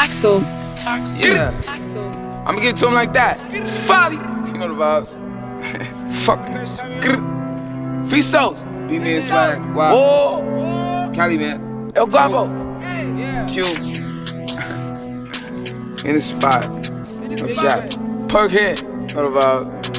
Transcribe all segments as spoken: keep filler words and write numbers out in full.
Axel. Yeah. Axel. I'ma give it to him like that. It's Fabi. You know the vibes. Fuck. Free souls. Beat me and swag. Wow. Oh. Cali, man. El Guapo. Q. In the spot. No jack. Perk head. Know the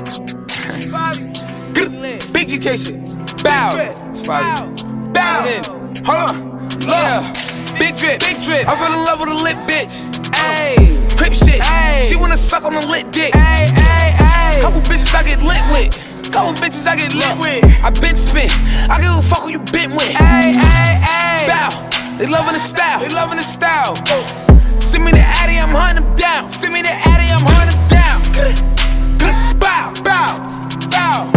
vibes. Big G K shit. Bow. It's Fabi. Bow. Then. Hold on. Yeah. Big drip. Big drip. I fell in love with a lit bitch. Ayy. Crip shit. Ay. She wanna suck on a lit dick. Ay, ay, ay. Couple bitches I get lit with. Couple bitches I get lit with. I been spent. I give a fuck who you been with. Ay, ay, ay. Bow. They loving the style. They loving the style. Send me the Addy, I'm hunting them down. Send me the Addy, I'm hunting them down. Bow, bow, bow.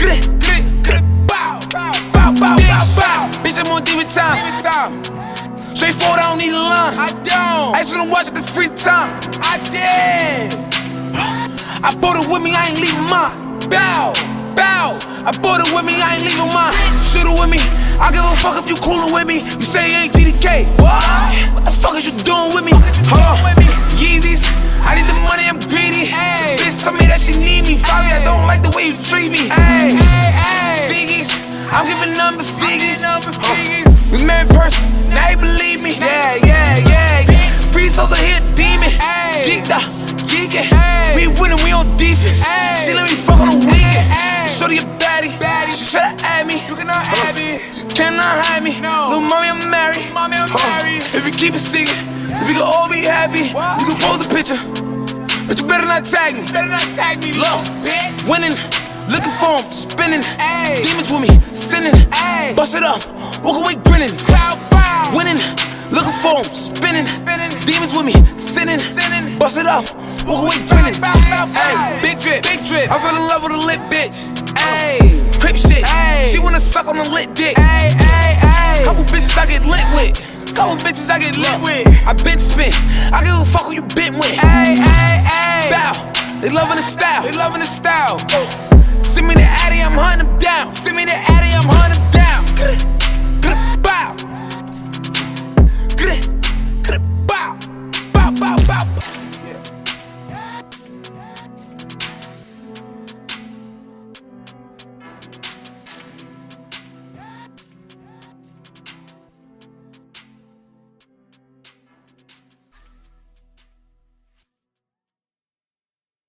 Bow, bow, bow, bow, bow. Bitch, I'm on demon time. Demon time. Straightforward, I don't need a line. I don't. I just wanna watch it the free time. I did. I bought it with me, I ain't leaving mine. Bow, bow. I bought it with me, I ain't leaving mine. Shoot it with me. I give a fuck if you coolin' with me. You say you ain't G D K. What? What the fuck is you doing with me? Hold on. Yeezys. I need the money, I'm greedy. Ay. Bitch told me that she need me. Fabi, I don't like the way you treat me. Ay. Ay, ay. Figgies. I'm giving number figures. Uh, we met in person, now you believe me. Yeah, yeah, yeah, yeah. Free souls are here, demon. Ay. Geeked up, geeking. We winning, we on defense. Ay. She let me fuck on the weekend. Shorty a baddie. baddie. She try to add me. You cannot add me. She cannot hide me. No. Little mommy, I'm married. Mommy, I'm uh, married. If you keep it secret, we can all be happy. What? You can pose a picture, but you better not tag me. Better not tag me, low bitch. Winning. Looking for him, spinning. Ay. Demons with me, sinning. Ay. Bust it up, walk away grinning. Crowd bow. Winning, looking for him, spinning. spinning. Demons with me, sinning. sinning. Bust it up, walk away grinning. Bow, bow, bow. Ay. Big drip, big drip. I fell in love with a lit bitch. Ay. Crip shit. Ay. She wanna suck on a lit dick. Ay, ay, ay. Couple bitches I get lit with. Couple bitches I get lit with. I been spent. I give a fuck who you been with. Ay, ay, ay. Bow. They loving the style. They loving the style. Send me the Addy, I'm hunting them down. Send me the Addy.